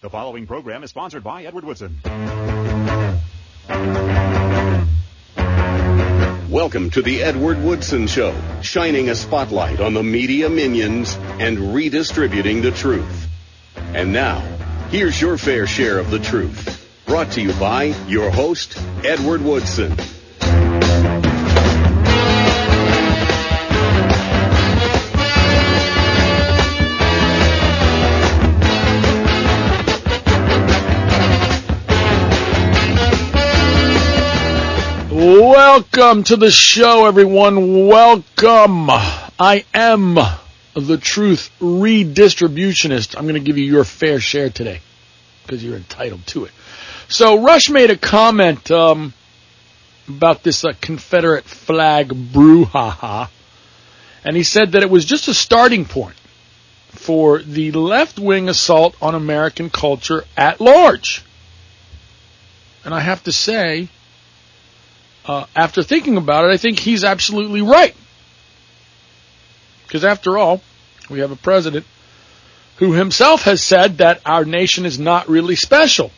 The following program is sponsored by Edward Woodson. Welcome to the Edward Woodson Show, shining a spotlight on the media minions and redistributing the truth. And now, here's your fair share of the truth. Brought to you by your host, Edward Woodson. Welcome to the show, everyone. Welcome. I am the truth redistributionist. I'm going to give you your fair share today because you're entitled to it. So Rush made a comment about this Confederate flag brouhaha, and he said that it was just a starting point for the left-wing assault on American culture at large. And I have to say, after thinking about it, I think he's absolutely right. Because after all, we have a president who himself has said that our nation is not really special.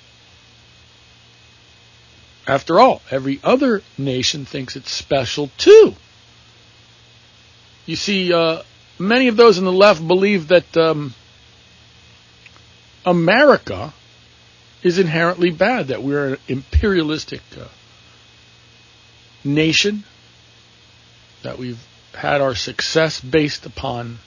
After all, every other nation thinks it's special too. You see, many of those on the left believe that America is inherently bad, that we're an imperialistic nation, that we've had our success based upon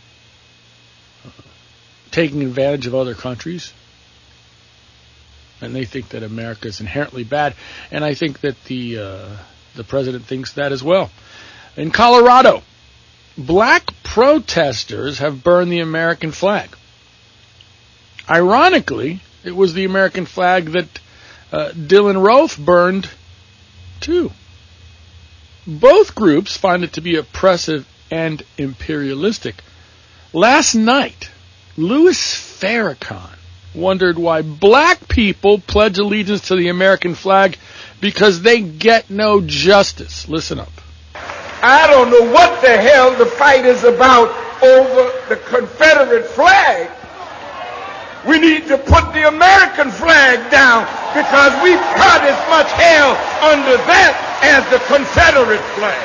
taking advantage of other countries, and they think that America is inherently bad, and I think that the president thinks that as well. In Colorado, black protesters have burned the American flag. Ironically, it was the American flag that Dylan Roth burned too. Both groups find it to be oppressive and imperialistic. Last night, Louis Farrakhan wondered why black people pledge allegiance to the American flag because they get no justice. Listen up. I don't know what the hell the fight is about over the Confederate flag. We need to put the American flag down because we've got as much hell under that as the Confederate flag.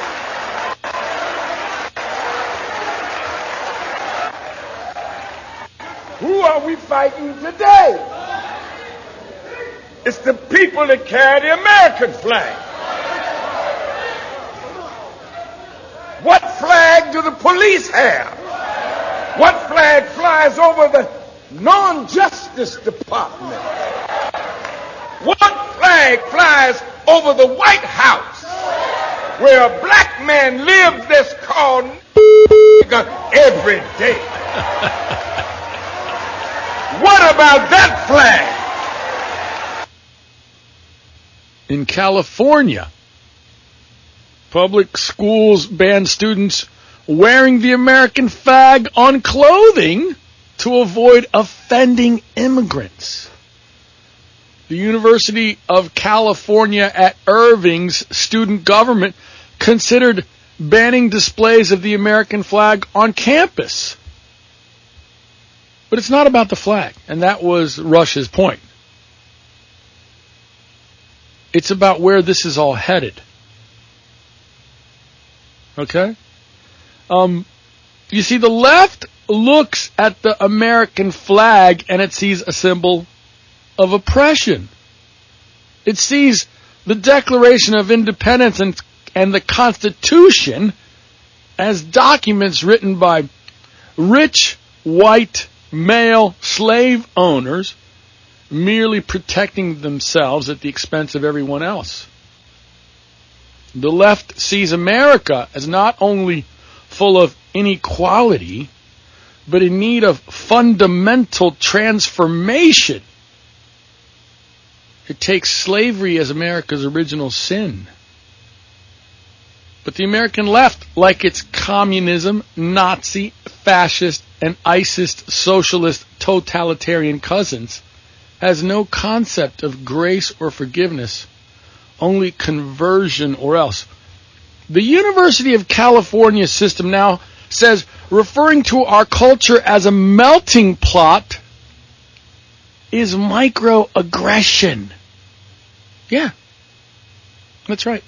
Who are we fighting today? It's the people that carry the American flag. What flag do the police have? What flag flies over the non-justice department? What flag flies over the White House, where a black man lives that's called every day? What about that flag? In California, public schools ban students wearing the American flag on clothing to avoid offending immigrants. The University of California at Irving's student government considered banning displays of the American flag on campus. But it's not about the flag, and that was Rush's point. It's about where this is all headed. Okay? You see, the left looks at the American flag and it sees a symbol of oppression. It sees the Declaration of Independence and the Constitution as documents written by rich, white, male slave owners merely protecting themselves at the expense of everyone else. The left sees America as not only full of inequality, but in need of fundamental transformation. It takes slavery as America's original sin. But the American left, like its communism, Nazi, fascist, and ISIS socialist totalitarian cousins, has no concept of grace or forgiveness, only conversion or else. The University of California system now says, referring to our culture as a melting pot, is microaggression. Yeah, that's right.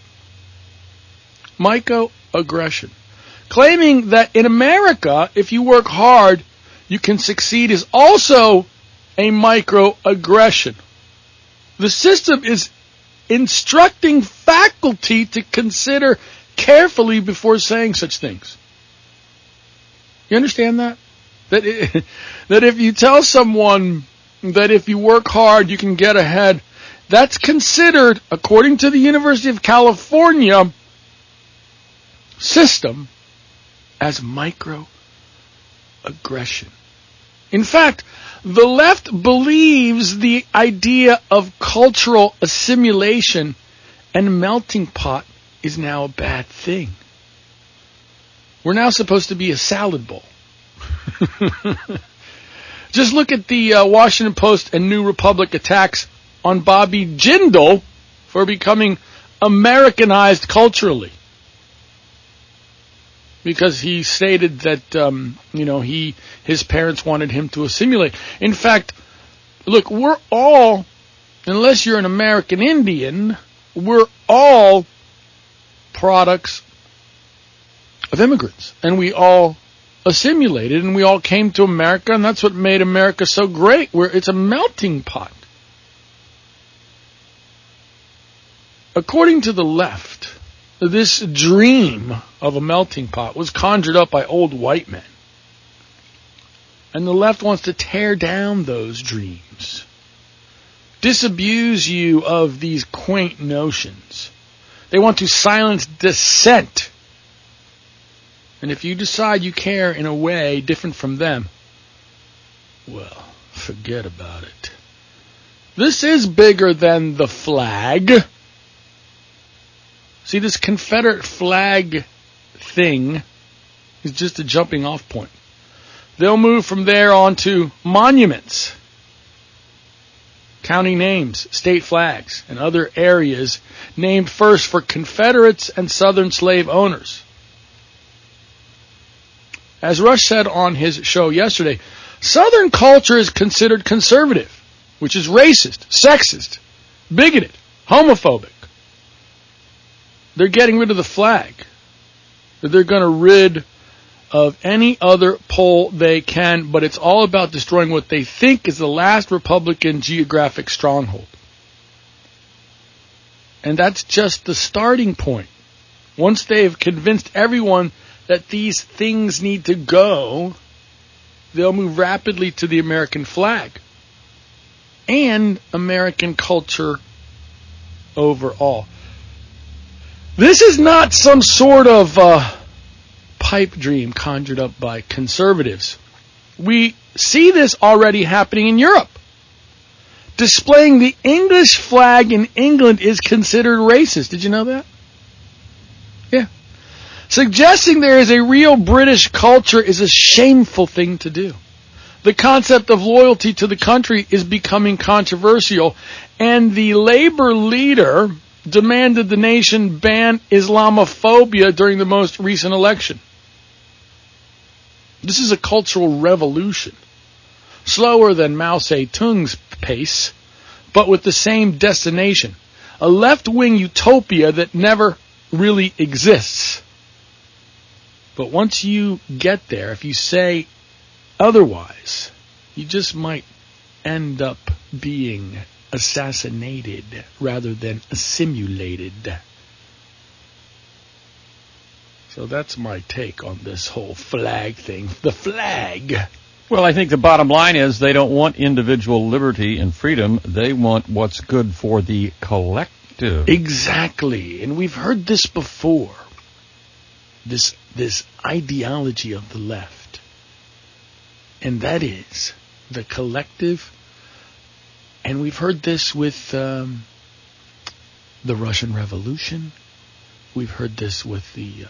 Microaggression. Claiming that in America, if you work hard, you can succeed is also a microaggression. The system is instructing faculty to consider carefully before saying such things. You understand that? That if you tell someone that if you work hard, you can get ahead, that's considered, according to the University of California system, as microaggression. In fact, the left believes the idea of cultural assimilation and melting pot is now a bad thing. We're now supposed to be a salad bowl. Just look at the Washington Post and New Republic attacks on Bobby Jindal for becoming Americanized culturally. Because he stated that, his parents wanted him to assimilate. In fact, look, we're all, unless you're an American Indian, we're all products of immigrants. And we all assimilated, and we all came to America, and that's what made America so great, where it's a melting pot. According to the left, this dream of a melting pot was conjured up by old white men. And the left wants to tear down those dreams, disabuse you of these quaint notions. They want to silence dissent. And if you decide you care in a way different from them, well, forget about it. This is bigger than the flag. See, this Confederate flag thing is just a jumping off point. They'll move from there on to monuments, county names, state flags, and other areas named first for Confederates and Southern slave owners. As Rush said on his show yesterday, Southern culture is considered conservative, which is racist, sexist, bigoted, homophobic. They're getting rid of the flag. They're going to rid of any other pole they can, but it's all about destroying what they think is the last Republican geographic stronghold. And that's just the starting point. Once they've convinced everyone that these things need to go, they'll move rapidly to the American flag and American culture overall. This is not some sort of pipe dream conjured up by conservatives. We see this already happening in Europe. Displaying the English flag in England is considered racist. Did you know that? Yeah. Suggesting there is a real British culture is a shameful thing to do. The concept of loyalty to the country is becoming controversial, and the Labour leader demanded the nation ban Islamophobia during the most recent election. This is a cultural revolution, slower than Mao Zedong's pace, but with the same destination, a left-wing utopia that never really exists. But once you get there, if you say otherwise, you just might end up being assassinated rather than assimilated. So that's my take on this whole flag thing. The flag. Well, I think the bottom line is they don't want individual liberty and freedom. They want what's good for the collective. Exactly. And we've heard this before. This ideology of the left. And that is the collective. And we've heard this with the Russian Revolution. We've heard this with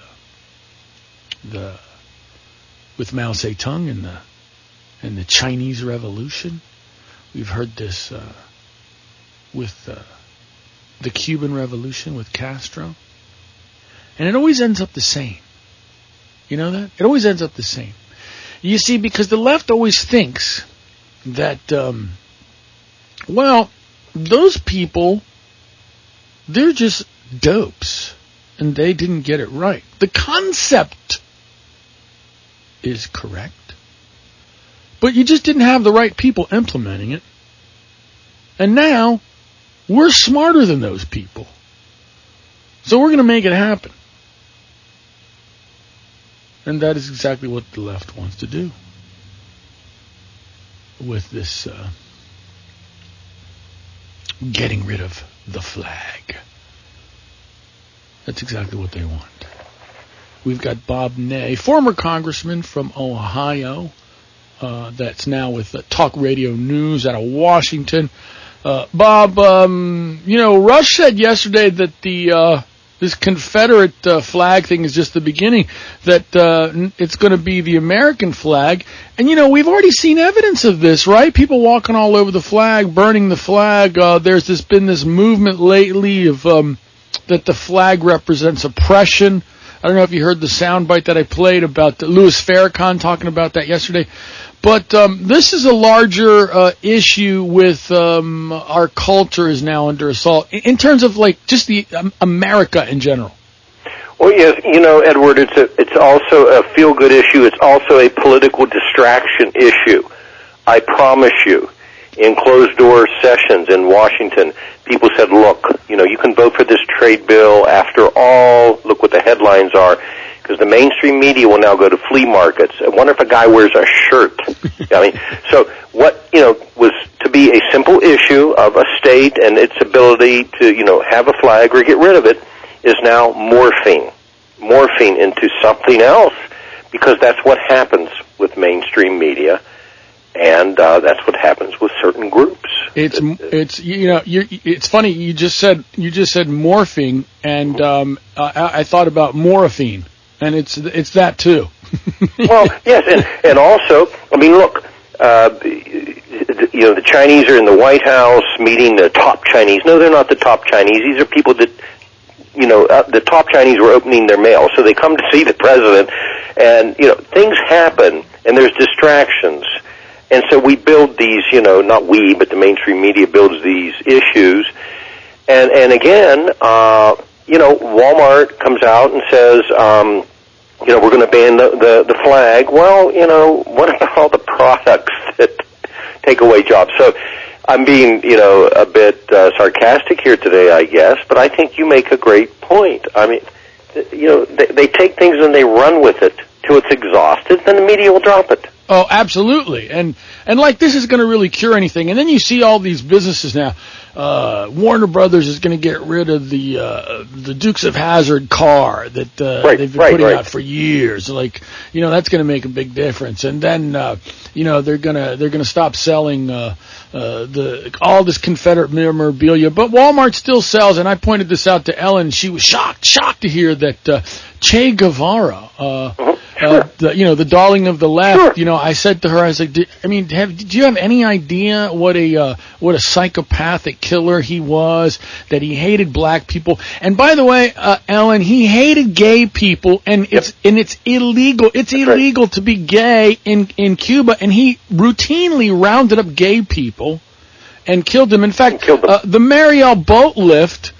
with Mao Zedong and the Chinese Revolution. We've heard this with the Cuban Revolution with Castro. And it always ends up the same. You know that? It always ends up the same. You see, because the left always thinks that Well, those people, they're just dopes, and they didn't get it right. The concept is correct, but you just didn't have the right people implementing it. And now, we're smarter than those people. So we're going to make it happen. And that is exactly what the left wants to do with this getting rid of the flag. That's exactly what they want. We've got Bob Ney, former congressman from Ohio, that's now with Talk Radio News out of Washington. Bob, Rush said yesterday that this Confederate flag thing is just the beginning, that it's going to be the American flag. And, we've already seen evidence of this, right? People walking all over the flag, burning the flag. There's been this movement lately of that the flag represents oppression. I don't know if you heard the soundbite that I played about Louis Farrakhan talking about that yesterday. But this is a larger issue with our culture is now under assault in terms of just the America in general. Well, yes, Edward, it's also a feel-good issue. It's also a political distraction issue. I promise you, in closed-door sessions in Washington, people said, look, you can vote for this trade bill. After all, look what the headlines are. Because the mainstream media will now go to flea markets. I wonder if a guy wears a shirt. So what, was to be a simple issue of a state and its ability to, have a flag or get rid of it is now morphing into something else, because that's what happens with mainstream media, and that's what happens with certain groups. It's funny, you just said morphing, and I thought about morphine. And it's that too. Well, yes, and also, look, the Chinese are in the White House meeting the top Chinese. No, they're not the top Chinese. These are people that, the top Chinese were opening their mail, so they come to see the president, and things happen, and there's distractions, and so we build these, not we, but the mainstream media builds these issues, and again. Walmart comes out and says, we're going to ban the flag. Well, what about all the products that take away jobs? So I'm being, a bit sarcastic here today, I guess, but I think you make a great point. They take things and they run with it till it's exhausted, then the media will drop it. Oh, absolutely. And this is going to really cure anything. And then you see all these businesses now. Warner Brothers is going to get rid of the Dukes of Hazzard car that they've been putting out for years. That's going to make a big difference. And then they're going to stop selling all this Confederate memorabilia. But Walmart still sells. And I pointed this out to Ellen. She was shocked to hear that Che Guevara, the darling of the left. Sure. I said to her, I was like, do you have any idea what a psychopathic killer he was? That he hated black people, and by the way, Ellen, he hated gay people, and it's illegal. It's illegal to be gay in Cuba, and he routinely rounded up gay people and killed them. In fact, the Mariel boat lift.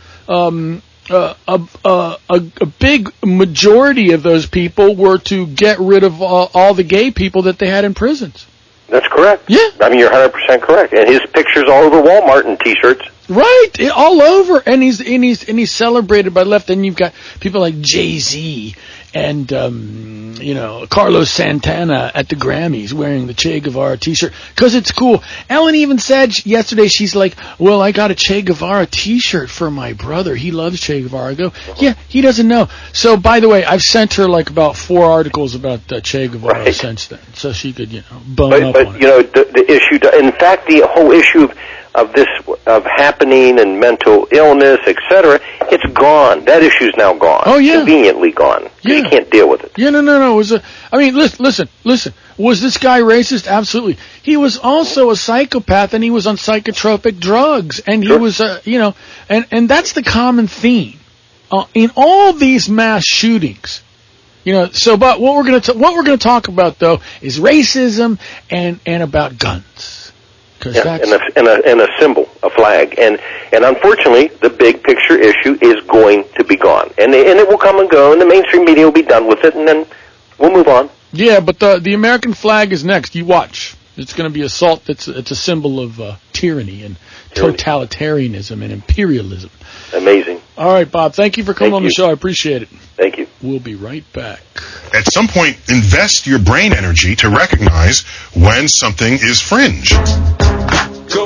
A big majority of those people were to get rid of all the gay people that they had in prisons. That's correct. Yeah. You're 100% correct. And his picture's all over Walmart in T-shirts. Right, all over. And he's celebrated by left. And you've got people like Jay-Z and Carlos Santana at the Grammys wearing the Che Guevara T-shirt because it's cool. Ellen even said yesterday, she's like, well, I got a Che Guevara T-shirt for my brother. He loves Che Guevara. I go, yeah, he doesn't know. So, by the way, I've sent her about 4 articles about Che Guevara since then, so she could bone up on it. But the issue, in fact, the whole issue of happening and mental illness, etc., it's gone. That issue's now gone. Oh, yeah. Conveniently gone. Yeah. You can't deal with it. Yeah, no. Listen. Was this guy racist? Absolutely. He was also a psychopath, and he was on psychotropic drugs, and he was, and that's the common theme in all these mass shootings. But what we're going to talk about though is racism and about guns. And a symbol, a flag. And unfortunately, the big picture issue is going to be gone. And it will come and go, and the mainstream media will be done with it, and then we'll move on. Yeah, but the American flag is next. You watch. It's going to be assault. It's a symbol of tyranny and totalitarianism and imperialism. Amazing. All right, Bob. Thank you for coming on the show. I appreciate it. Thank you. We'll be right back. At some point, invest your brain energy to recognize when something is fringe. Go.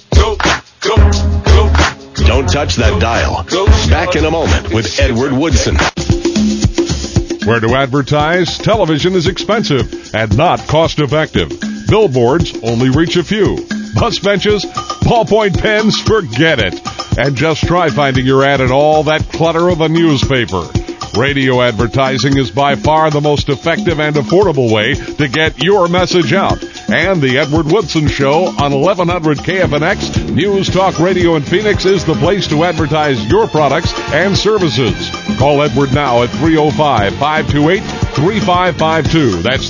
Don't touch that dial. Back in a moment with Edward Woodson. Where to advertise? Television is expensive and not cost-effective. Billboards only reach a few. Bus benches, ballpoint pens, forget it. And just try finding your ad in all that clutter of a newspaper. Radio advertising is by far the most effective and affordable way to get your message out. And the Edward Woodson Show on 1100 KFNX, News Talk Radio in Phoenix, is the place to advertise your products and services. Call Edward now at 305-528-3552. That's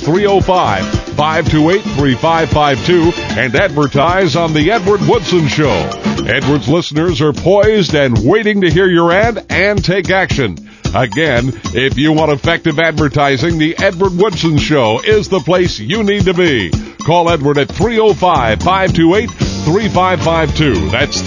305-528-3552 and advertise on the Edward Woodson Show. Edward's listeners are poised and waiting to hear your ad and take action. Again, if you want effective advertising, the Edward Woodson Show is the place you need to be. Call Edward at 305-528-3552. That's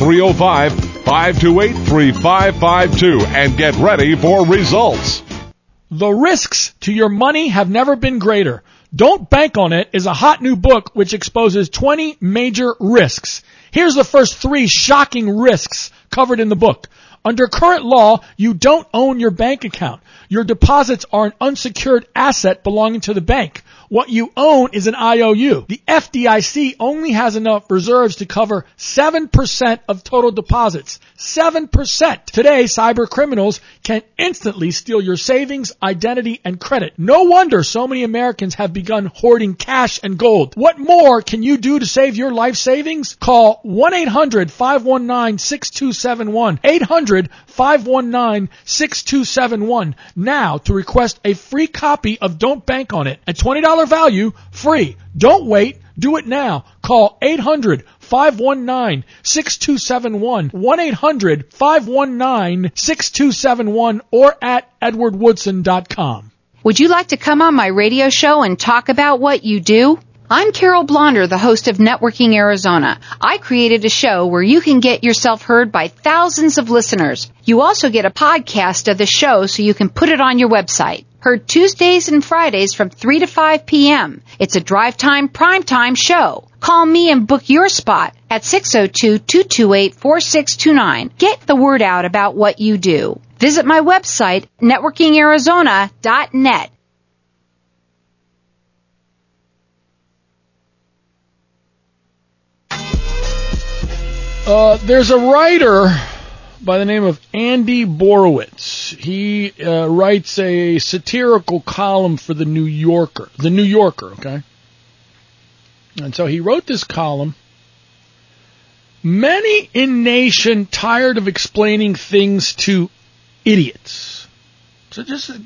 305-528-3552 and get ready for results. The risks to your money have never been greater. Don't Bank on It is a hot new book which exposes 20 major risks. Here's the first 3 shocking risks covered in the book. Under current law, you don't own your bank account. Your deposits are an unsecured asset belonging to the bank. What you own is an IOU. The FDIC only has enough reserves to cover 7% of total deposits. 7%. Today, cyber criminals can instantly steal your savings, identity, and credit. No wonder so many Americans have begun hoarding cash and gold. What more can you do to save your life savings? Call 1-800-519-6271. 800-519-6271 now to request a free copy of Don't Bank on It. A $20 value, free. Don't wait. Do it now. Call 800-519-6271. 1-800-519-6271 or at edwardwoodson.com. Would you like to come on my radio show and talk about what you do? I'm Carol Blonder, the host of Networking Arizona. I created a show where you can get yourself heard by thousands of listeners. You also get a podcast of the show so you can put it on your website. Heard Tuesdays and Fridays from 3 to 5 p.m. It's a drive time, prime time show. Call me and book your spot at 602-228-4629. Get the word out about what you do. Visit my website, networkingarizona.net. There's a writer by the name of Andy Borowitz. He writes a satirical column for The New Yorker, okay? And so he wrote this column. Many in nation tired of explaining things to idiots. So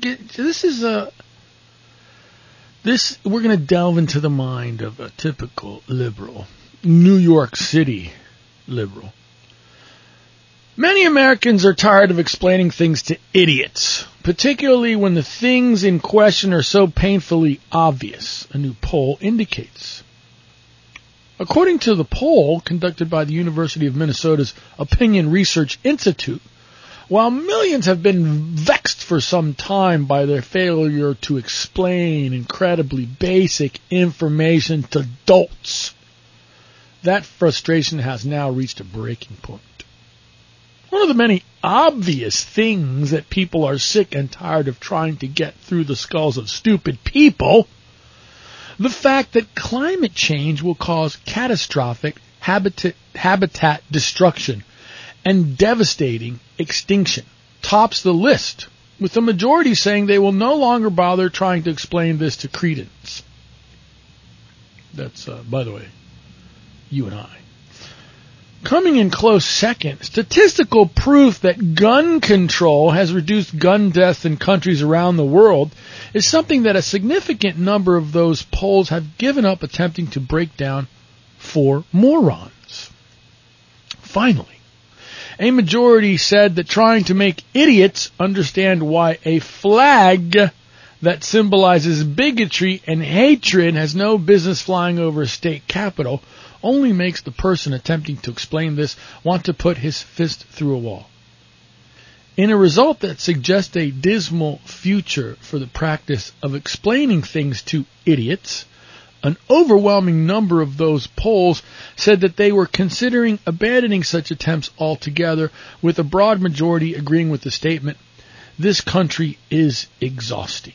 we're going to delve into the mind of a typical liberal, New York City liberal. Many Americans are tired of explaining things to idiots, particularly when the things in question are so painfully obvious, a new poll indicates. According to the poll conducted by the University of Minnesota's Opinion Research Institute, while millions have been vexed for some time by their failure to explain incredibly basic information to dolts, that frustration has now reached a breaking point. One of the many obvious things that people are sick and tired of trying to get through the skulls of stupid people, the fact that climate change will cause catastrophic habitat destruction and devastating extinction, tops the list, with the majority saying they will no longer bother trying to explain this to credence. That's, by the way, you and I. Coming in close second, statistical proof that gun control has reduced gun deaths in countries around the world is something that a significant number of those polls have given up attempting to break down for morons. Finally, a majority said that trying to make idiots understand why a flag that symbolizes bigotry and hatred has no business flying over a state capitol only makes the person attempting to explain this want to put his fist through a wall. In a result that suggests a dismal future for the practice of explaining things to idiots, an overwhelming number of those polls said that they were considering abandoning such attempts altogether, with a broad majority agreeing with the statement, "This country is exhausting."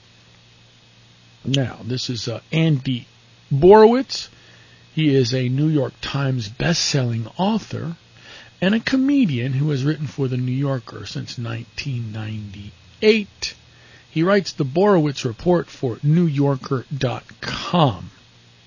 Now, this is Andy Borowitz. He is a New York Times best-selling author and a comedian who has written for The New Yorker since 1998. He writes the Borowitz Report for NewYorker.com.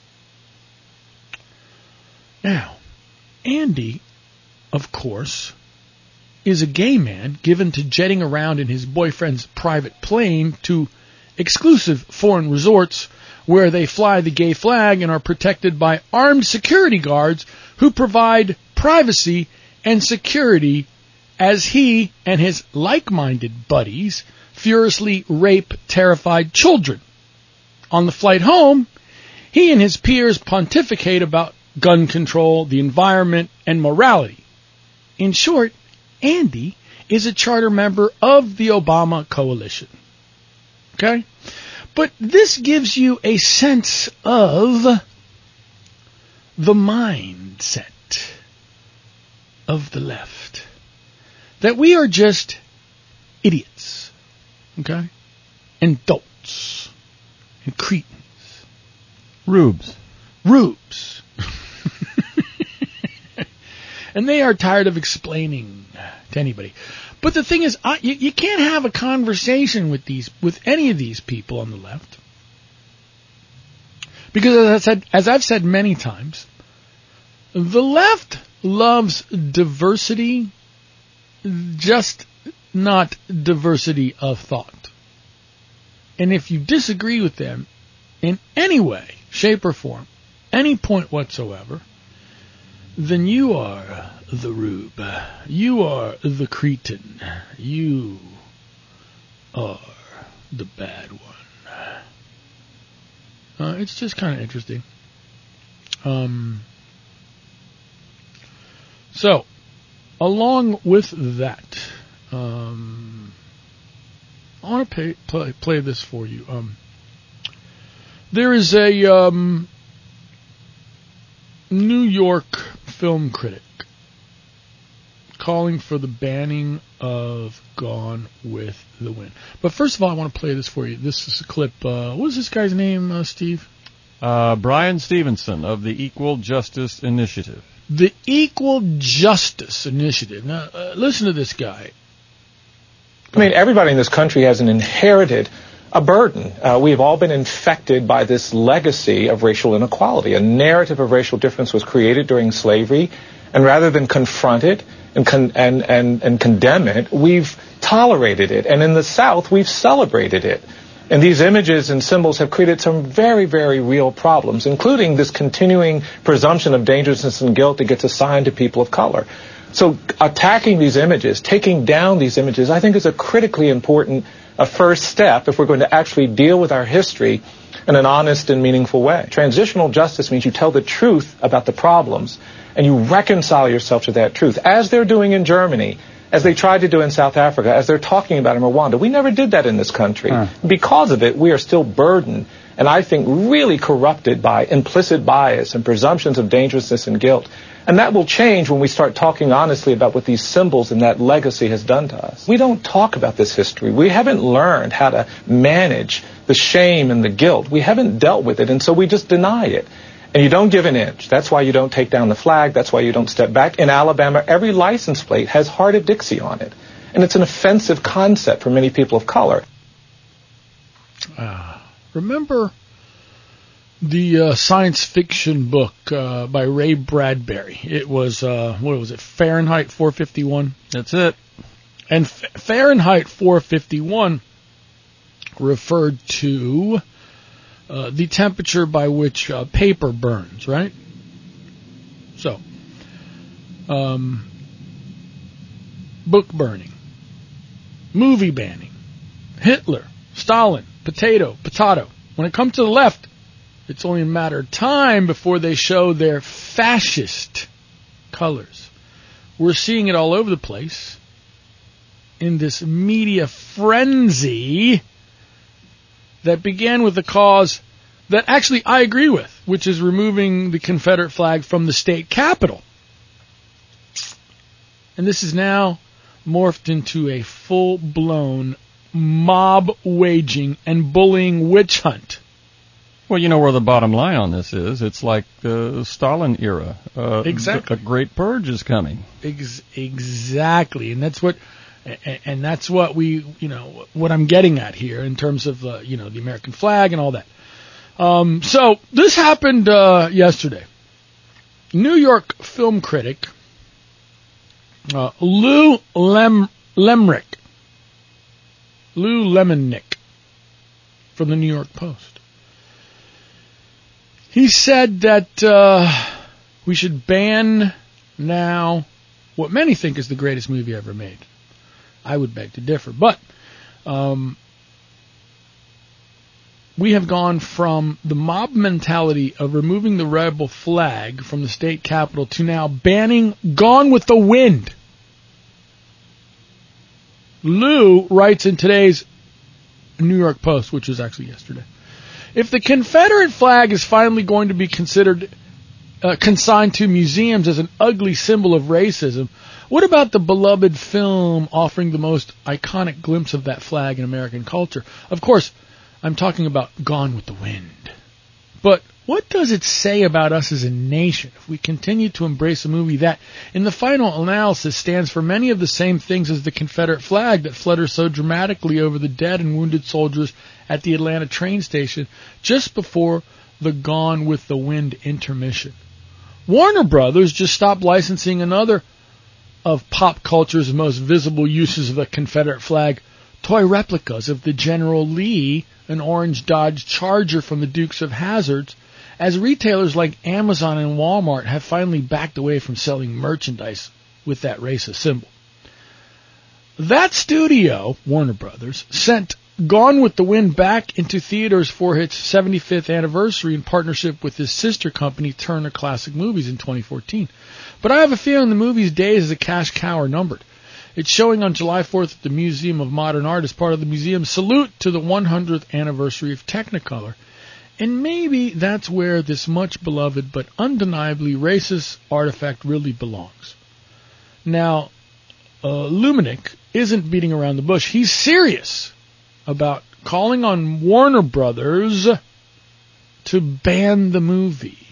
Now, Andy, of course, is a gay man given to jetting around in his boyfriend's private plane to exclusive foreign resorts where they fly the gay flag and are protected by armed security guards who provide privacy and security as he and his like-minded buddies furiously rape terrified children. On the flight home, he and his peers pontificate about gun control, the environment, and morality. In short, Andy is a charter member of the Obama coalition. Okay? But this gives you a sense of the mindset of the left. That we are just idiots. Okay? And dolts. And cretins. Rubes. And they are tired of explaining to anybody. But the thing is, you can't have a conversation with any of these people on the left. Because as I've said many times, the left loves diversity, just not diversity of thought. And if you disagree with them in any way, shape, or form, any point whatsoever, then you are the rube. You are the cretin. You are the bad one. It's just kind of interesting. So, along with that, I want to play this for you. There is a New York film critic calling for the banning of Gone with the Wind. But first of all, I want to play this for you. This is a clip. What is this guy's name, Steve? Brian Stevenson of the Equal Justice Initiative. The Equal Justice Initiative. Now, listen to this guy. I mean, everybody in this country has inherited a burden. We have all been infected by this legacy of racial inequality. A narrative of racial difference was created during slavery, and rather than confront it and condemn it, we've tolerated it. And in the South, we've celebrated it. And these images and symbols have created some very, very real problems, including this continuing presumption of dangerousness and guilt that gets assigned to people of color. So attacking these images, taking down these images, I think is a critically important first step if we're going to actually deal with our history in an honest and meaningful way. Transitional justice means you tell the truth about the problems and you reconcile yourself to that truth, as they're doing in Germany, as they tried to do in South Africa, as they're talking about in Rwanda. We never did that in this country. Because of it, we are still burdened, and I think really corrupted by implicit bias and presumptions of dangerousness and guilt. And that will change when we start talking honestly about what these symbols and that legacy has done to us. We don't talk about this history. We haven't learned how to manage the shame and the guilt. We haven't dealt with it, and so we just deny it. And you don't give an inch. That's why you don't take down the flag. That's why you don't step back. In Alabama, every license plate has Heart of Dixie on it. And it's an offensive concept for many people of color. Remember the science fiction book by Ray Bradbury? It was, what was it, Fahrenheit 451? That's it. And Fahrenheit 451 referred to the temperature by which paper burns, right? So, book burning, movie banning, Hitler, Stalin, potato. When it comes to the left, it's only a matter of time before they show their fascist colors. We're seeing it all over the place in this media frenzy that began with a cause that actually I agree with, which is removing the Confederate flag from the state capitol. And this is now morphed into a full-blown mob waging and bullying witch hunt. Well, you know where the bottom line on this is. It's like the Stalin era. Exactly. A great purge is coming. Exactly. And that's what we, what I'm getting at here in terms of, the American flag and all that. So this happened yesterday. New York film critic Lou Lemnick from the New York Post. He said that we should ban now what many think is the greatest movie ever made. I would beg to differ, but we have gone from the mob mentality of removing the rebel flag from the state capitol to now banning Gone with the Wind. Lou writes in today's New York Post, which was actually yesterday, if the Confederate flag is finally going to be considered consigned to museums as an ugly symbol of racism, what about the beloved film offering the most iconic glimpse of that flag in American culture? Of course, I'm talking about Gone with the Wind. But what does it say about us as a nation if we continue to embrace a movie that, in the final analysis, stands for many of the same things as the Confederate flag that flutters so dramatically over the dead and wounded soldiers at the Atlanta train station just before the Gone with the Wind intermission? Warner Brothers just stopped licensing another of pop culture's most visible uses of the Confederate flag, toy replicas of the General Lee, an orange Dodge Charger from the Dukes of Hazzard, as retailers like Amazon and Walmart have finally backed away from selling merchandise with that racist symbol. That studio, Warner Brothers, sent Gone with the Wind back into theaters for its 75th anniversary in partnership with his sister company, Turner Classic Movies, in 2014. But I have a feeling the movie's days as a cash cow are numbered. It's showing on July 4th at the Museum of Modern Art as part of the museum's salute to the 100th anniversary of Technicolor. And maybe that's where this much-beloved but undeniably racist artifact really belongs. Now, Luminick isn't beating around the bush. He's serious about calling on Warner Brothers to ban the movie.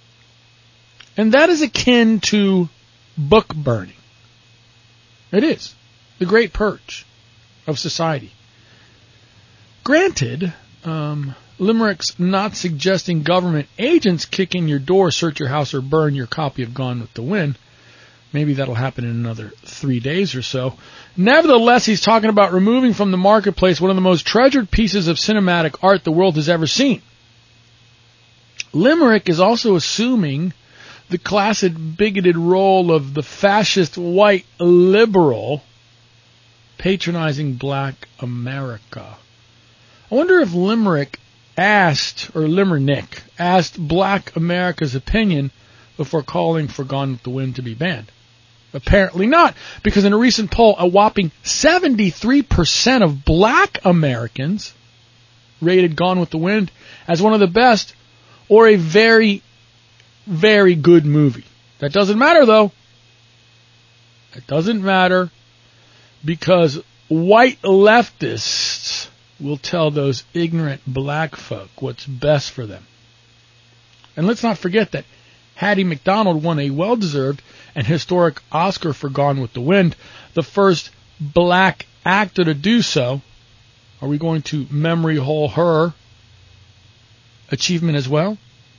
And that is akin to book burning. It is. The great purge of society. Granted, Limerick's not suggesting government agents kick in your door, search your house, or burn your copy of Gone with the Wind. Maybe that'll happen in another 3 days or so. Nevertheless, he's talking about removing from the marketplace one of the most treasured pieces of cinematic art the world has ever seen. Limerick is also assuming the classic bigoted role of the fascist white liberal patronizing black America. I wonder if Limerick asked black America's opinion before calling for Gone with the Wind to be banned. Apparently not, because in a recent poll, a whopping 73% of black Americans rated Gone with the Wind as one of the best or a very, very good movie. That doesn't matter, though. It doesn't matter because white leftists will tell those ignorant black folk what's best for them. And let's not forget that Hattie McDonald won a well-deserved and historic Oscar for Gone with the Wind, the first black actor to do so. Are we going to memory hole her achievement as well?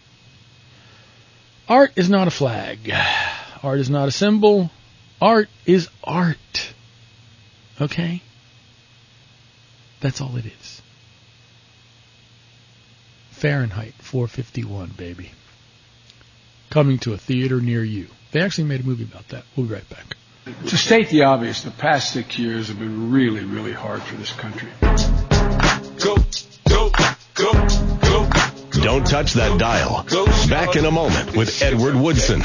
Art is not a flag. Art is not a symbol. Art is art. Okay? That's all it is. Fahrenheit 451, baby. coming to a theater near you. They actually made a movie about that. We'll be right back. To state the obvious, the past 6 years have been really, really hard for this country. Go, go, go, go. Don't touch that dial. Back in a moment with Edward Woodson.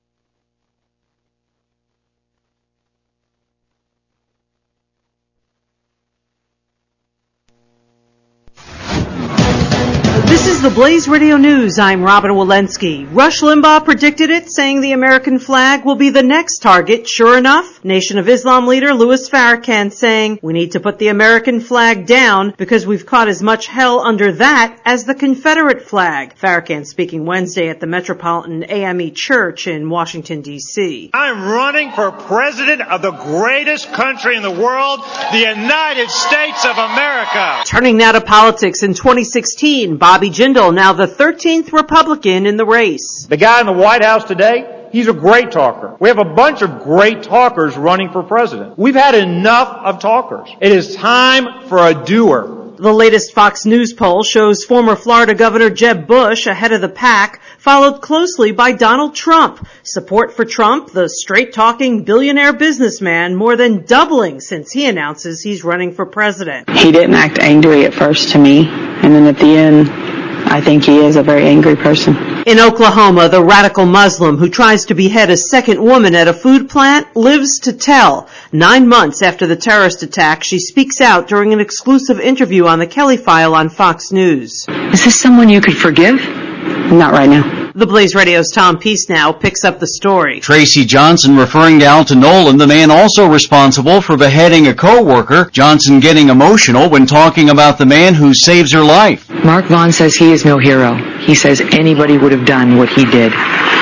This is the Blaze Radio News. I'm Robin Walensky. Rush Limbaugh predicted it, saying the American flag will be the next target. Sure enough, Nation of Islam leader Louis Farrakhan saying we need to put the American flag down because we've caught as much hell under that as the Confederate flag. Farrakhan speaking Wednesday at the Metropolitan AME Church in Washington, D.C. I'm running for president of the greatest country in the world, the United States of America. Turning now to politics in 2016, Bobby Jindal, now the 13th Republican in the race. The guy in the White House today, he's a great talker. We have a bunch of great talkers running for president. We've had enough of talkers. It is time for a doer. The latest Fox News poll shows former Florida Governor Jeb Bush ahead of the pack, followed closely by Donald Trump. Support for Trump, the straight-talking billionaire businessman, more than doubling since he announces he's running for president. He didn't act angry at first to me, and then at the end, I think he is a very angry person. In Oklahoma, the radical Muslim who tries to behead a second woman at a food plant lives to tell. 9 months after the terrorist attack, she speaks out during an exclusive interview on the Kelly File on Fox News. Is this someone you could forgive? Not right now. The Blaze Radio's Tom Peace now picks up the story. Tracy Johnson referring to Alton Nolan, the man also responsible for beheading a co-worker. Johnson getting emotional when talking about the man who saves her life. Mark Vaughn says he is no hero. He says anybody would have done what he did.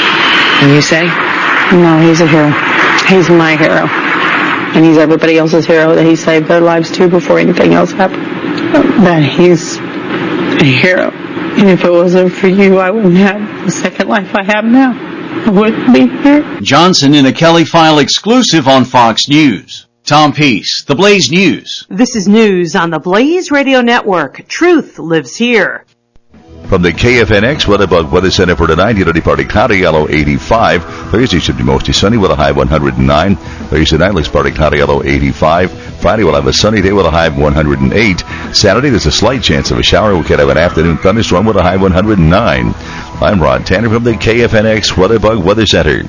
And you say? No, he's a hero. He's my hero. And he's everybody else's hero that he saved their lives too before anything else happened. That he's a hero. And if it wasn't for you, I wouldn't have the second life I have now. I wouldn't be here. Johnson in a Kelly File exclusive on Fox News. Tom Peace, The Blaze News. This is news on the Blaze Radio Network. Truth lives here. From the KFNX Weather Center for tonight, humidity partly cloudy, yellow 85. Thursday should be mostly sunny with a high 109. Thursday night looks partly cloudy, yellow 85. Friday we'll have a sunny day with a high of 108. Saturday there's a slight chance of a shower. We could have an afternoon thunderstorm with a high 109. I'm Rod Tanner from the KFNX WeatherBug Weather Center.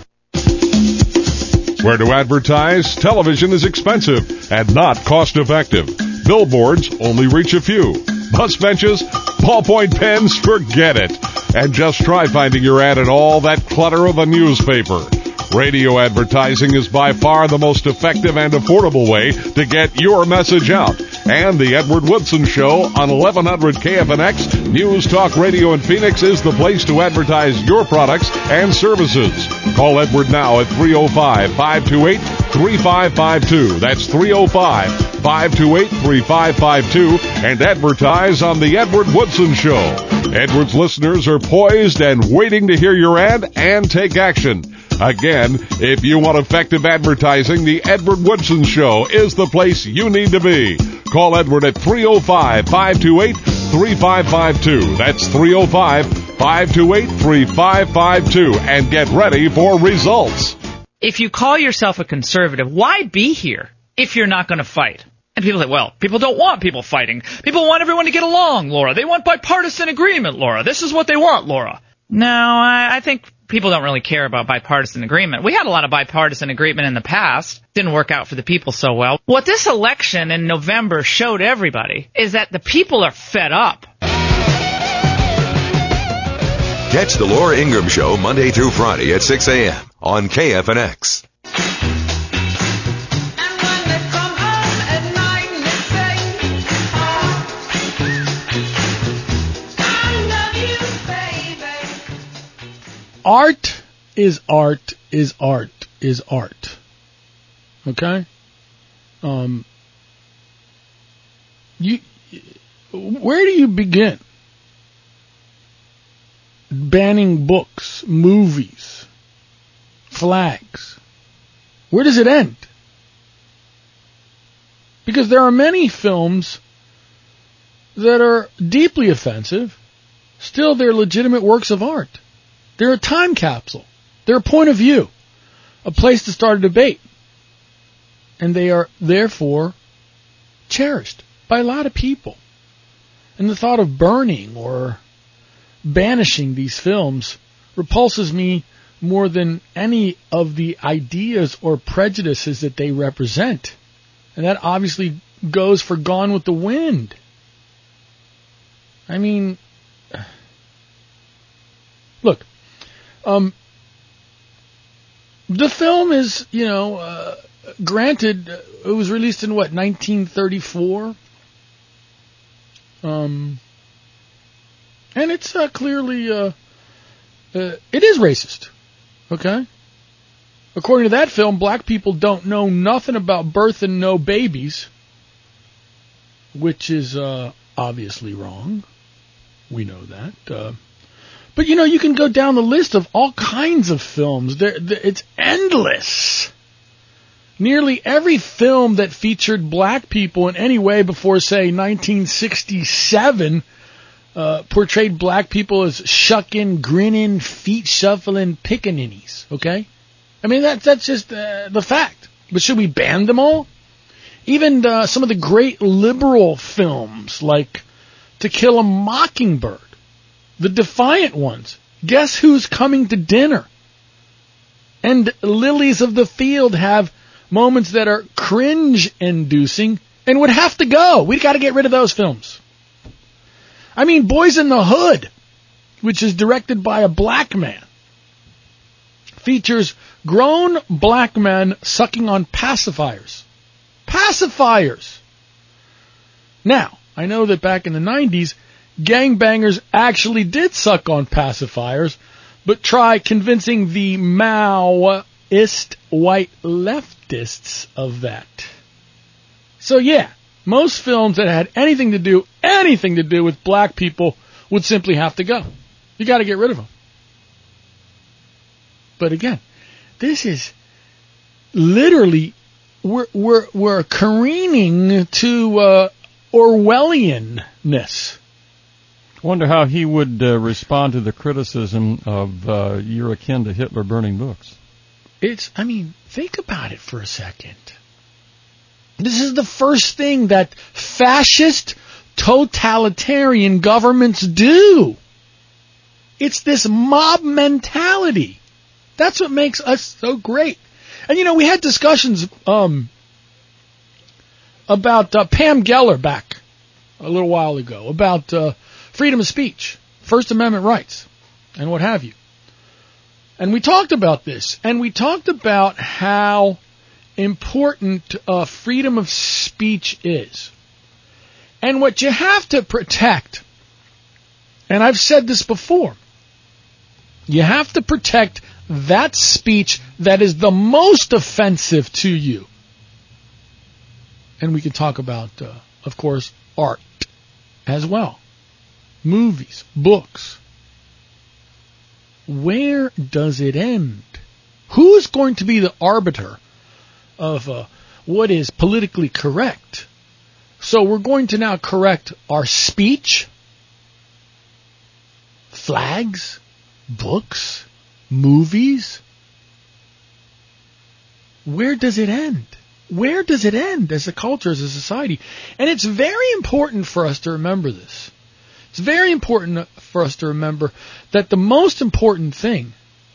Where to advertise? Television is expensive and not cost-effective. Billboards only reach a few. Bus benches, ballpoint pens, forget it. And just try finding your ad in all that clutter of a newspaper. Radio advertising is by far the most effective and affordable way to get your message out. And the Edward Woodson Show on 1100 KFNX News Talk Radio in Phoenix is the place to advertise your products and services. Call Edward now at 305-528-3552. That's 305-528-3552 and advertise on the Edward Woodson Show. Edward's listeners are poised and waiting to hear your ad and take action. Again, if you want effective advertising, the Edward Woodson Show is the place you need to be. Call Edward at 305-528-3552. That's 305-528-3552 and get ready for results. If you call yourself a conservative, why be here if you're not going to fight? And people say, well, people don't want people fighting. People want everyone to get along, Laura. They want bipartisan agreement, Laura. This is what they want, Laura. No, I think people don't really care about bipartisan agreement. We had a lot of bipartisan agreement in the past. Didn't work out for the people so well. What this election in November showed everybody is that the people are fed up. Catch the Laura Ingraham Show Monday through Friday at 6 a.m. on KFNX. Art is art is art is art. Okay? Where do you begin? Banning books, movies, flags. Where does it end? Because there are many films that are deeply offensive. Still, they're legitimate works of art. They're a time capsule. They're a point of view, a place to start a debate. And they are, therefore, cherished by a lot of people. And the thought of burning or banishing these films repulses me more than any of the ideas or prejudices that they represent. And that obviously goes for Gone with the Wind. I mean, look, the film is, granted, it was released in 1934? And it's clearly, it is racist. Okay? According to that film, black people don't know nothing about birth and no babies, which is obviously wrong. We know that. But, you can go down the list of all kinds of films. It's endless. Nearly every film that featured black people in any way before, say, 1967 portrayed black people as shucking, grinning, feet shuffling pickaninnies, okay? I mean, that's just the fact. But should we ban them all? Even some of the great liberal films, like To Kill a Mockingbird, the Defiant Ones, Guess Who's Coming to Dinner, and Lilies of the Field have moments that are cringe-inducing and would have to go. We've got to get rid of those films. I mean, Boys in the Hood, which is directed by a black man, features grown black men sucking on pacifiers. Pacifiers! Now, I know that back in the 90s, gangbangers actually did suck on pacifiers, but try convincing the Maoist white leftists of that. So yeah, most films that had anything to do with black people would simply have to go. You got to get rid of them. But again, this is literally we're careening to Orwellianness. Wonder how he would respond to the criticism of you're akin to Hitler burning books. Think about it for a second. This is the first thing that fascist, totalitarian governments do. It's this mob mentality. That's what makes us so great. And we had discussions about Pam Geller back a little while ago, about freedom of speech, First Amendment rights, and what have you. And we talked about this, and we talked about how important freedom of speech is. And what you have to protect, and I've said this before, you have to protect that speech that is the most offensive to you. And we can talk about, of course, art as well. Movies, books. Where does it end? Who's going to be the arbiter of what is politically correct? So we're going to now correct our speech, flags, books, movies. Where does it end? Where does it end as a culture, as a society? And it's very important for us to remember this. It's very important for us to remember that the most important thing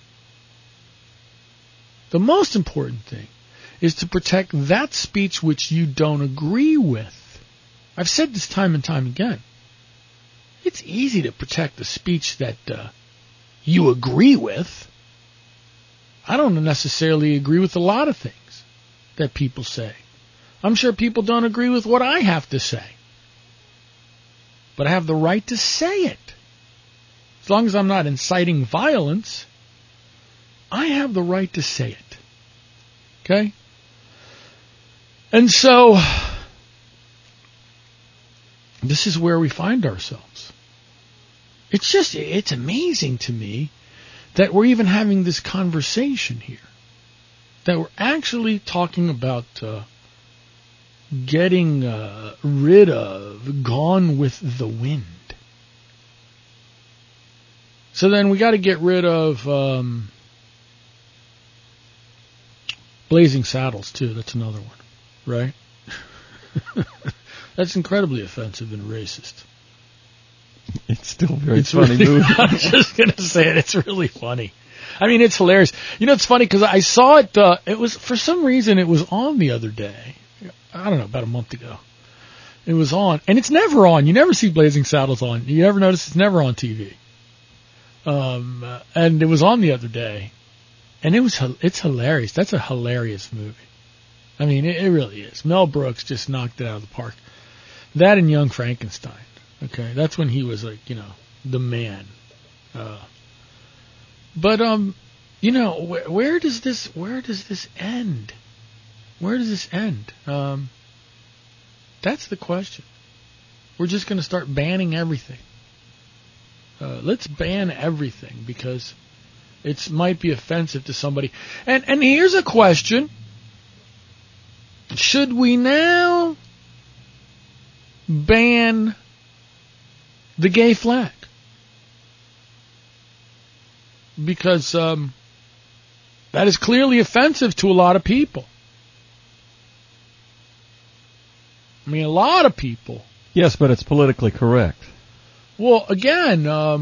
is to protect that speech which you don't agree with. I've said this time and time again. It's easy to protect the speech that you agree with. I don't necessarily agree with a lot of things that people say. I'm sure people don't agree with what I have to say. But I have the right to say it. As long as I'm not inciting violence, I have the right to say it. Okay? And so, this is where we find ourselves. It's amazing to me that we're even having this conversation here. That we're actually talking about getting rid of Gone with the Wind. So then we got to get rid of Blazing Saddles, too. That's another one, right? That's incredibly offensive and racist. It's still a very funny really, movie. I'm just going to say it. It's really funny. I mean, it's hilarious. You know, it's funny because I saw it. It was, for some reason, it was on the other day. I don't know, about a month ago. It was on. And it's never on. You never see Blazing Saddles on. You ever notice it's never on TV. And it was on the other day. And it's hilarious. That's a hilarious movie. I mean, it really is. Mel Brooks just knocked it out of the park. That and Young Frankenstein. Okay, that's when he was like, the man. But where does this end? Where does this end? That's the question. We're just going to start banning everything. Let's ban everything because it might be offensive to somebody. And here's a question. Should we now ban the gay flag? Because that is clearly offensive to a lot of people. I mean, a lot of people. Yes, but it's politically correct. Well, again,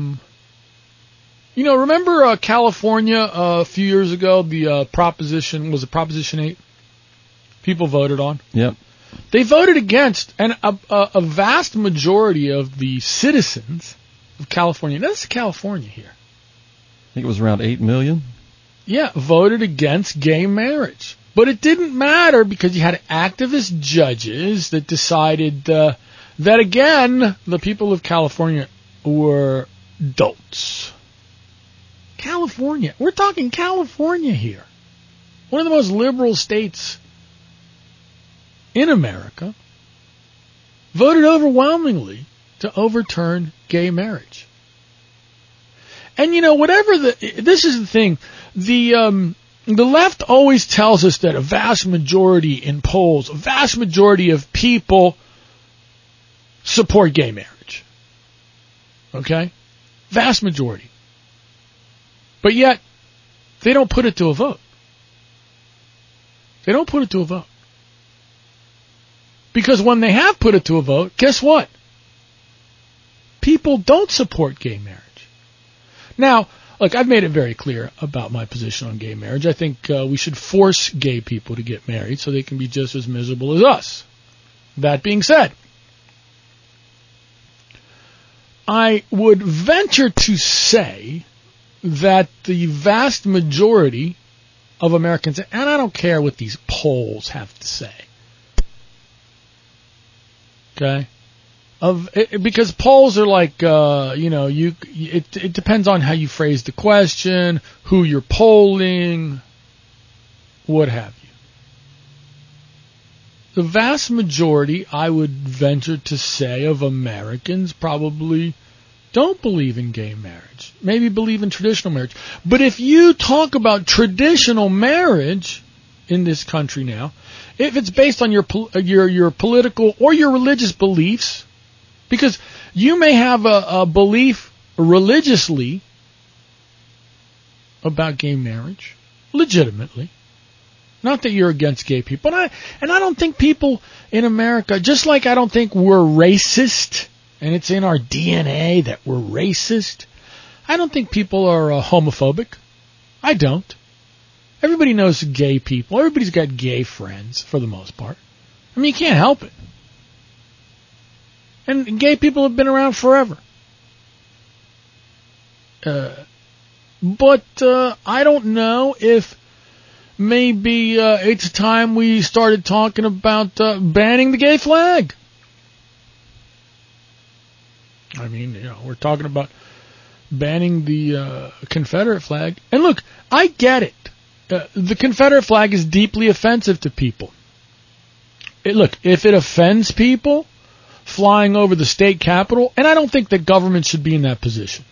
remember California a few years ago, the Proposition 8? People voted on. Yep. They voted against, and a vast majority of the citizens of California, now this is California here. I think it was around 8 million. Yeah, voted against gay marriage. But it didn't matter because you had activist judges that decided that, again, the people of California were dolts. California. We're talking California here. One of the most liberal states in America voted overwhelmingly to overturn gay marriage. And this is the thing, the left always tells us that a vast majority in polls, a vast majority of people support gay marriage. Okay? Vast majority. But yet, they don't put it to a vote. They don't put it to a vote. Because when they have put it to a vote, guess what? People don't support gay marriage. Now, look, I've made it very clear about my position on gay marriage. I think we should force gay people to get married so they can be just as miserable as us. That being said, I would venture to say that the vast majority of Americans, and I don't care what these polls have to say, okay? Because polls are like, it depends on how you phrase the question, who you're polling, what have you. The vast majority, I would venture to say, of Americans probably don't believe in gay marriage. Maybe believe in traditional marriage. But if you talk about traditional marriage in this country now, if it's based on your political or your religious beliefs, because you may have a belief religiously about gay marriage, legitimately. Not that you're against gay people. And I don't think people in America, just like I don't think we're racist, and it's in our DNA that we're racist, I don't think people are homophobic. I don't. Everybody knows gay people. Everybody's got gay friends, for the most part. I mean, you can't help it. And gay people have been around forever. But I don't know if maybe it's time we started talking about banning the gay flag. I mean, we're talking about banning the Confederate flag. And look, I get it. The Confederate flag is deeply offensive to people. Look, if it offends people flying over the state capitol, and I don't think that government should be in that position.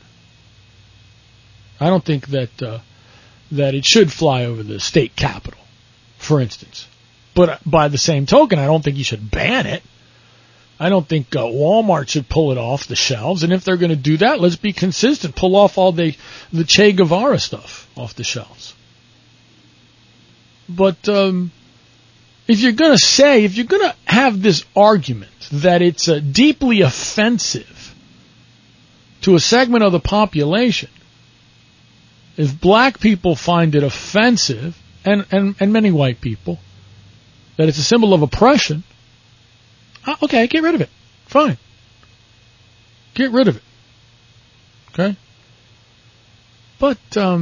I don't think that it should fly over the state capitol, for instance. But by the same token, I don't think you should ban it. I don't think Walmart should pull it off the shelves. And if they're going to do that, let's be consistent. Pull off all the Che Guevara stuff off the shelves. But if you're going to have this argument that it's deeply offensive to a segment of the population, if black people find it offensive, and many white people, that it's a symbol of oppression, okay, get rid of it. Fine. Get rid of it. Okay? But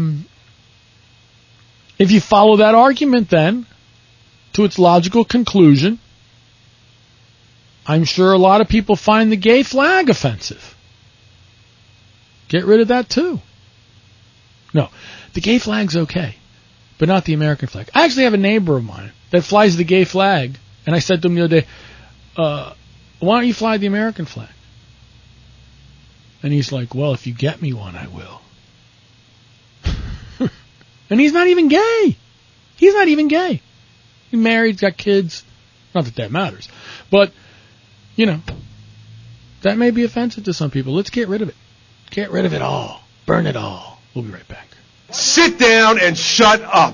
if you follow that argument then to its logical conclusion, I'm sure a lot of people find the gay flag offensive. Get rid of that too. No, the gay flag's okay, but not the American flag. I actually have a neighbor of mine that flies the gay flag, and I said to him the other day, why don't you fly the American flag? And he's like, well, if you get me one, I will. And he's not even gay. He's not even gay. He's married, got kids. Not that that matters. But, you know, that may be offensive to some people. Let's get rid of it. Get rid of it all. Burn it all. We'll be right back. Sit down and shut up.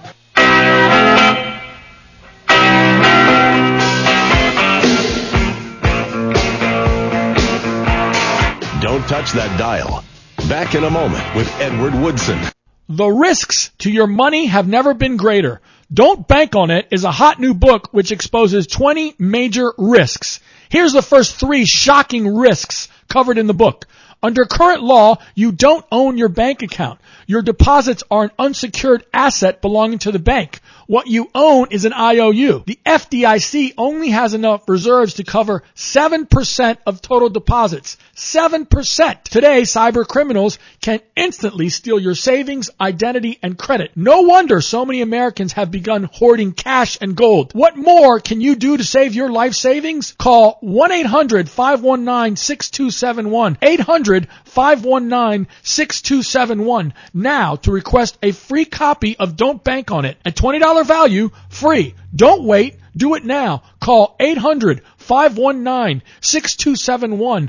Don't touch that dial. Back in a moment with Edward Woodson. The risks to your money have never been greater. Don't Bank on It is a hot new book which exposes 20 major risks. Here's the first 3 shocking risks covered in the book. Under current law, you don't own your bank account. Your deposits are an unsecured asset belonging to the bank. What you own is an IOU. The FDIC only has enough reserves to cover 7% of total deposits. 7%. Today, cyber criminals can instantly steal your savings, identity, and credit. No wonder so many Americans have begun hoarding cash and gold. What more can you do to save your life savings? Call 1-800-519-6271. 800-519-6271 now to request a free copy of Don't Bank on It. A $20 value, free. Don't wait. Do it now. Call 800-519-6271.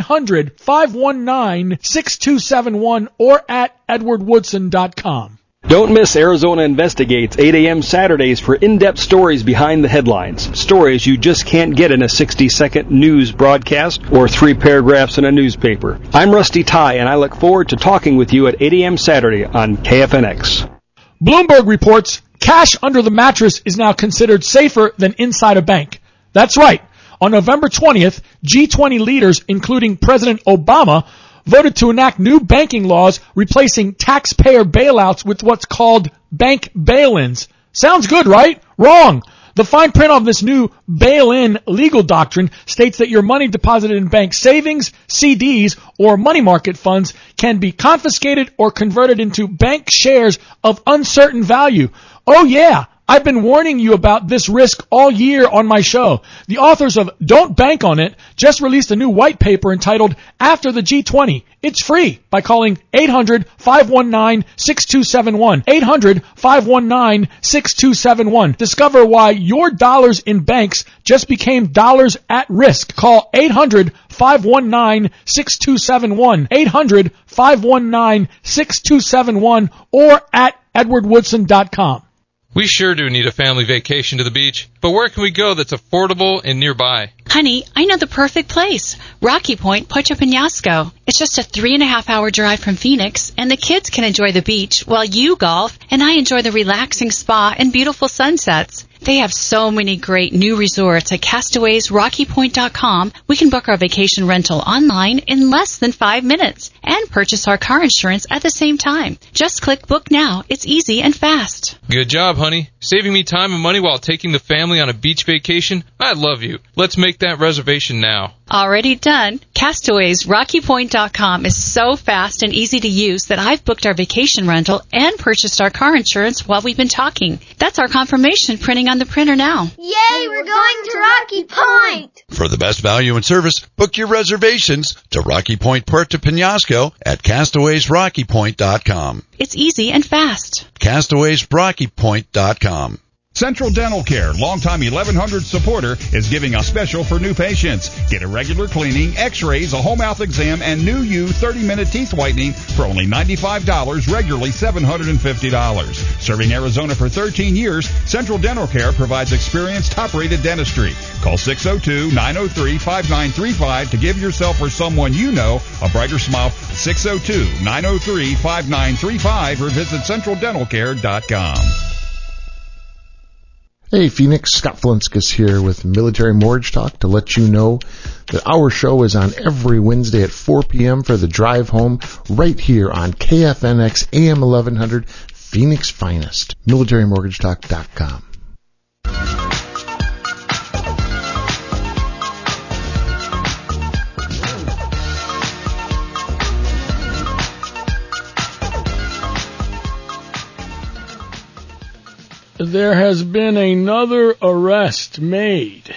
1-800-519-6271 or at edwardwoodson.com. Don't miss Arizona Investigates 8 a.m. Saturdays for in-depth stories behind the headlines. Stories you just can't get in a 60-second news broadcast or 3 paragraphs in a newspaper. I'm Rusty Ty, and I look forward to talking with you at 8 a.m. Saturday on KFNX. Bloomberg reports cash under the mattress is now considered safer than inside a bank. That's right. On November 20th, G20 leaders, including President Obama, voted to enact new banking laws replacing taxpayer bailouts with what's called bank bail-ins. Sounds good, right? Wrong. The fine print on this new bail-in legal doctrine states that your money deposited in bank savings, CDs, or money market funds can be confiscated or converted into bank shares of uncertain value. Oh yeah, I've been warning you about this risk all year on my show. The authors of Don't Bank on It just released a new white paper entitled After the G20. It's free by calling 800-519-6271. 800-519-6271. Discover why your dollars in banks just became dollars at risk. Call 800-519-6271. 800-519-6271 or at edwardwoodson.com. We sure do need a family vacation to the beach, but where can we go that's affordable and nearby? Honey, I know the perfect place. Rocky Point, Puerto Penasco. It's just a 3.5-hour drive from Phoenix, and the kids can enjoy the beach while you golf, and I enjoy the relaxing spa and beautiful sunsets. They have so many great new resorts at CastawaysRockyPoint.com. We can book our vacation rental online in less than 5 minutes and purchase our car insurance at the same time. Just click book now. It's easy and fast. Good job, honey. Saving me time and money while taking the family on a beach vacation? I love you. Let's make that reservation now. Already done. CastawaysRockyPoint.com is so fast and easy to use that I've booked our vacation rental and purchased our car insurance while we've been talking. That's our confirmation printing on the printer now. Yay, we're going to Rocky Point! For the best value and service, book your reservations to Rocky Point, Puerto Penasco at CastawaysRockyPoint.com. It's easy and fast. CastawaysRockyPoint.com. Central Dental Care, longtime 1100 supporter, is giving a special for new patients. Get a regular cleaning, x-rays, a whole mouth exam, and new 30-minute teeth whitening for only $95, regularly $750. Serving Arizona for 13 years, Central Dental Care provides experienced, top-rated dentistry. Call 602-903-5935 to give yourself or someone you know a brighter smile. 602-903-5935 or visit centraldentalcare.com. Hey Phoenix, Scott Flinskus here with Military Mortgage Talk to let you know that our show is on every Wednesday at 4 p.m. for the drive home right here on KFNX AM 1100, Phoenix Finest. MilitaryMortgageTalk.com. There has been another arrest made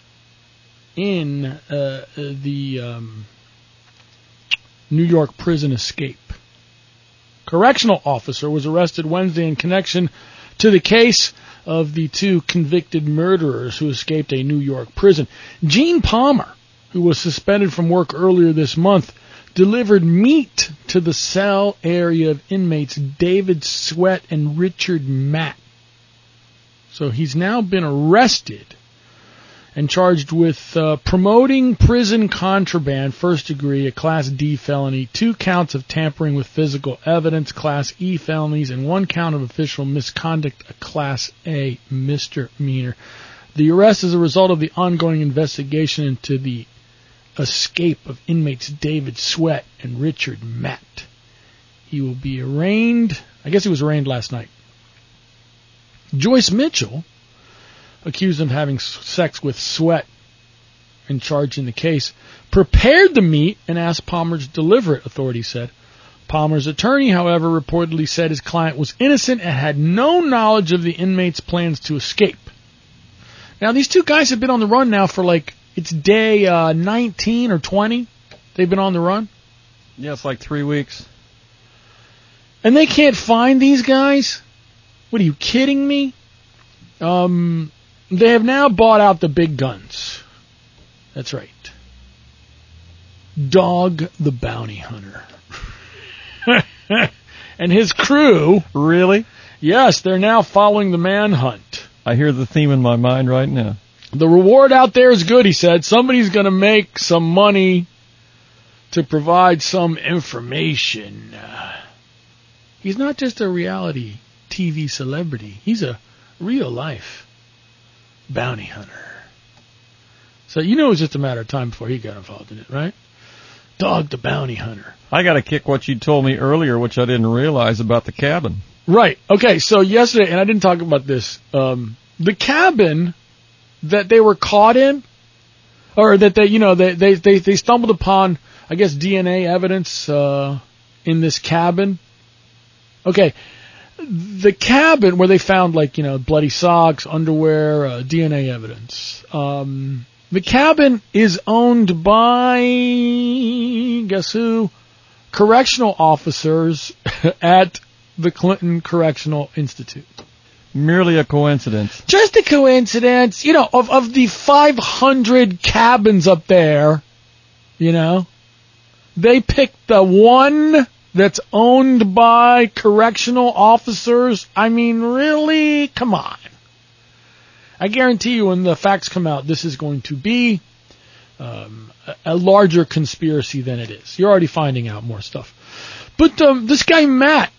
in the New York prison escape. Correctional officer was arrested Wednesday in connection to the case of the two convicted murderers who escaped a New York prison. Gene Palmer, who was suspended from work earlier this month, delivered meat to the cell area of inmates David Sweat and Richard Matt. So he's now been arrested and charged with promoting prison contraband, first degree, a Class D felony, 2 counts of tampering with physical evidence, Class E felonies, and 1 count of official misconduct, a Class A misdemeanor. The arrest is a result of the ongoing investigation into the escape of inmates David Sweat and Richard Matt. He will be arraigned, I guess he was arraigned last night. Joyce Mitchell, accused of having sex with Sweat and charged in the case, prepared the meat and asked Palmer to deliver it, authorities said. Palmer's attorney, however, reportedly said his client was innocent and had no knowledge of the inmates' plans to escape. Now, these two guys have been on the run now for it's day 19 or 20. They've been on the run. Yeah, it's like 3 weeks. And they can't find these guys? What, are you kidding me? They have now bought out the big guns. That's right. Dog the Bounty Hunter. And his crew. Really? Yes, they're now following the manhunt. I hear the theme in my mind right now. The reward out there is good, he said. Somebody's going to make some money to provide some information. He's not just a reality TV celebrity. He's a real-life bounty hunter. So you know it was just a matter of time before he got involved in it, right? Dog the Bounty Hunter. I got to kick what you told me earlier, which I didn't realize about the cabin. Right. Okay, so yesterday, and I didn't talk about this, the cabin that they were caught in, or that they stumbled upon, I guess, DNA evidence in this cabin. Okay. The cabin where they found, bloody socks, underwear, DNA evidence. The cabin is owned by, guess who? Correctional officers at the Clinton Correctional Institute. Merely a coincidence. Just a coincidence. Of the 500 cabins up there, they picked the one that's owned by correctional officers. I mean, really? Come on. I guarantee you when the facts come out, this is going to be a larger conspiracy than it is. You're already finding out more stuff. But this guy, Matt,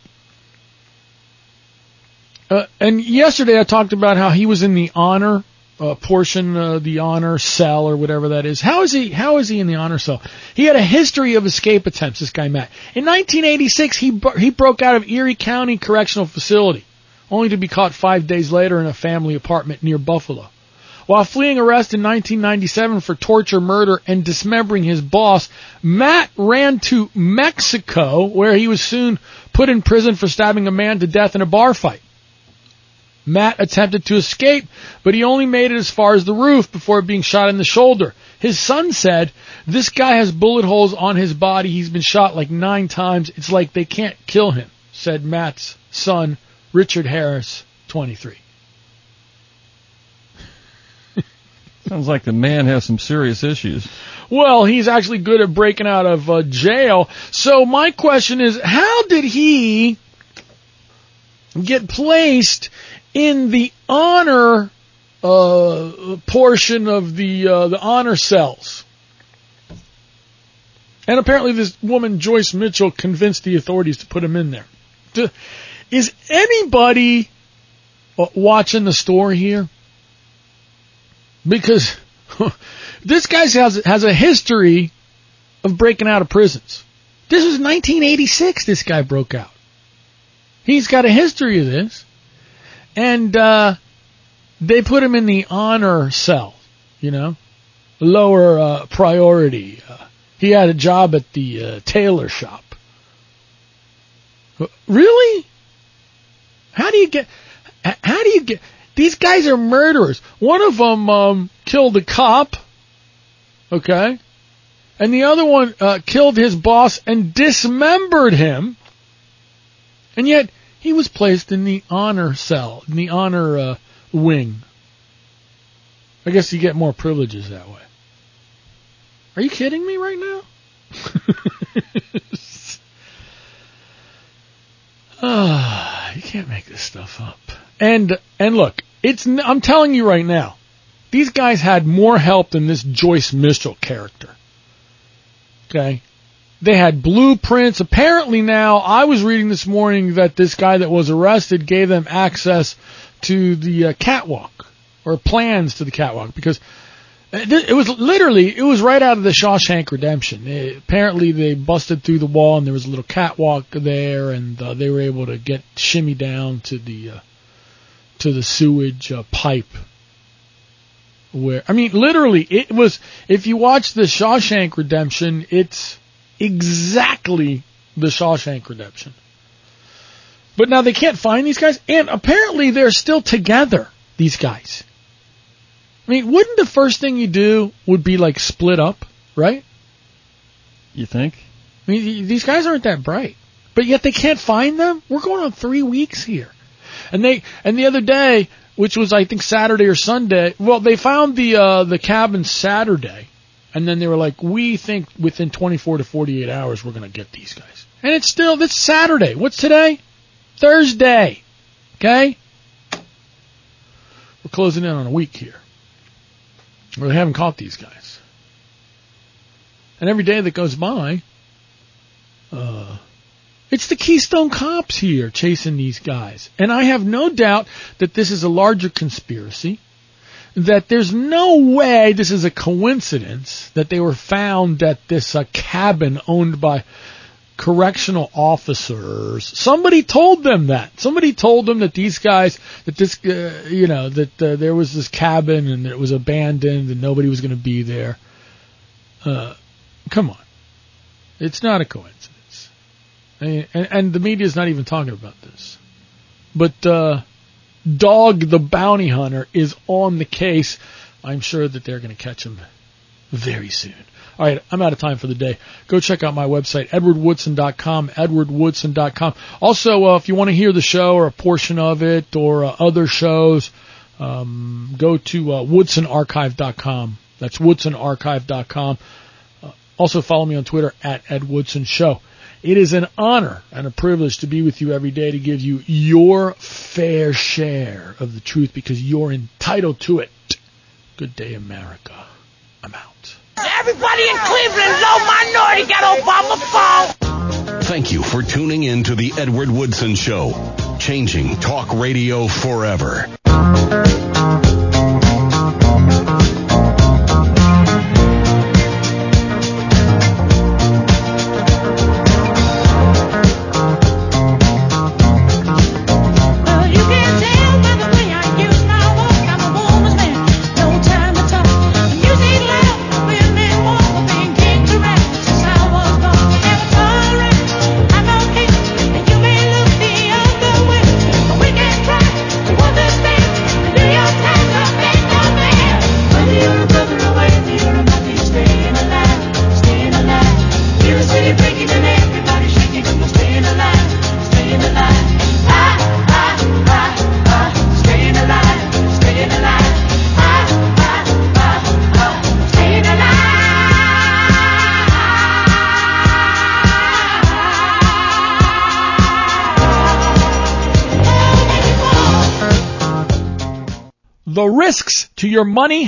and yesterday I talked about how he was in the honor portion, the honor cell or whatever that is. How is he in the honor cell? He had a history of escape attempts, this guy Matt. In 1986, he broke out of Erie County Correctional Facility, only to be caught 5 days later in a family apartment near Buffalo. While fleeing arrest in 1997 for torture, murder, and dismembering his boss, Matt ran to Mexico, where he was soon put in prison for stabbing a man to death in a bar fight. Matt attempted to escape, but he only made it as far as the roof before being shot in the shoulder. His son said, "This guy has bullet holes on his body. He's been shot 9 times. It's like they can't kill him," said Matt's son, Richard Harris, 23. Sounds like the man has some serious issues. Well, he's actually good at breaking out of jail. So my question is, how did he get placed in the honor portion of the honor cells? And apparently this woman, Joyce Mitchell, convinced the authorities to put him in there. Is anybody watching the story here? Because this guy has a history of breaking out of prisons. This was 1986 this guy broke out. He's got a history of this. And they put him in the honor cell, lower priority. He had a job at the tailor shop. Really? How do you get, these guys are murderers. One of them killed a cop, okay? And the other one killed his boss and dismembered him. And yet, he was placed in the honor cell, in the honor wing. I guess you get more privileges that way. Are you kidding me right now? You can't make this stuff up. And look, I'm telling you right now, these guys had more help than this Joyce Mitchell character. Okay? They had blueprints. Apparently now, I was reading this morning that this guy that was arrested gave them access to the catwalk, or plans to the catwalk, because it was right out of the Shawshank Redemption. Apparently they busted through the wall and there was a little catwalk there, and they were able to shimmy down to the sewage pipe. Literally, it was, if you watch the Shawshank Redemption, it's exactly the Shawshank Redemption. But now they can't find these guys, and apparently they're still together, these guys. Wouldn't the first thing you do would be split up, right? You think? These guys aren't that bright. But yet they can't find them? We're going on 3 weeks here. And the other day, which was I think Saturday or Sunday, well, they found the cabin Saturday, and then they were like, we think within 24 to 48 hours we're going to get these guys. And it's Saturday. What's today? Thursday. Okay? We're closing in on a week here. They haven't caught these guys. And every day that goes by, it's the Keystone Cops here chasing these guys. And I have no doubt that this is a larger conspiracy, that there's no way this is a coincidence that they were found at this cabin owned by correctional officers. Somebody told them that. Somebody told them that these guys, that this, there was this cabin and it was abandoned and nobody was going to be there. Come on. It's not a coincidence. And the media's not even talking about this. But Dog the Bounty Hunter is on the case. I'm sure that they're going to catch him very soon. All right, I'm out of time for the day. Go check out my website, edwardwoodson.com, edwardwoodson.com. Also, if you want to hear the show or a portion of it or other shows, go to woodsonarchive.com. That's woodsonarchive.com. Also, follow me on Twitter at edwoodsonshow. It is an honor and a privilege to be with you every day to give you your fair share of the truth because you're entitled to it. Good day, America. I'm out. Everybody in Cleveland, low minority got Obama phone. Thank you for tuning in to the Edward Woodson Show, changing talk radio forever. Do you The risks to your money